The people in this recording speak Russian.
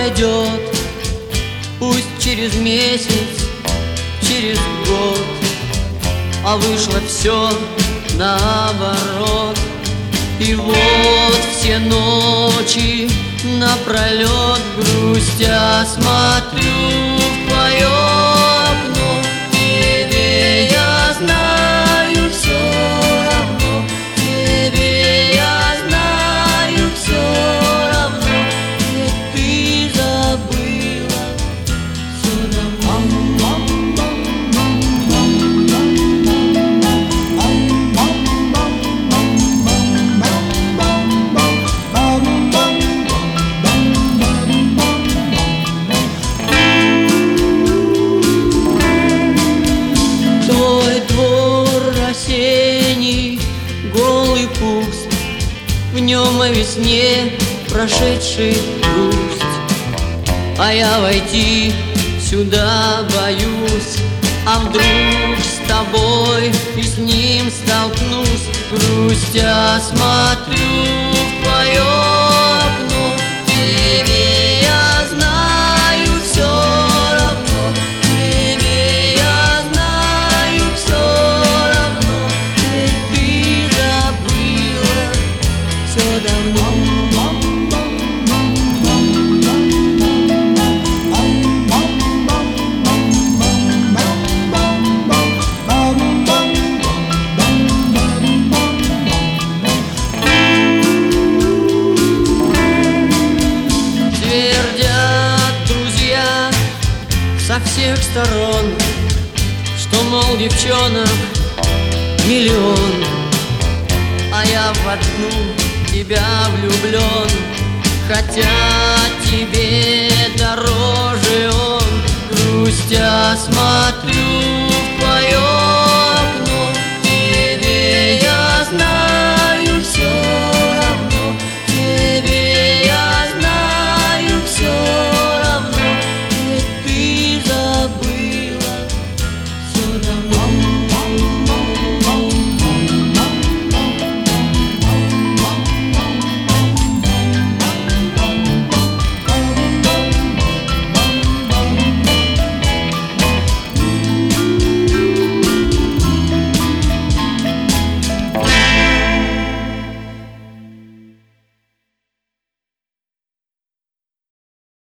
пройдет, пусть через месяц, через год, а вышло все наоборот. И вот все ночи напролет, грустя, смотрю в твое окно. Тебе я знаю все равно, тебе я знаю все равно, ведь ты забыла все давно. Твой двор осенний, голый пуст, в нем о весне прошедший грусть. А я войти сюда боюсь, а вдруг с тобой и с ним столкнусь. Грустя, смотрю в твое окно. Тебе я знаю все равно, тебе я знаю все равно, ведь ты забыла все давно. Твердят друзья со всех сторон, что, мол, девчонок миллион, а я в одну тебя влюблен, хотя тебе дороже он. Грустя, смотрю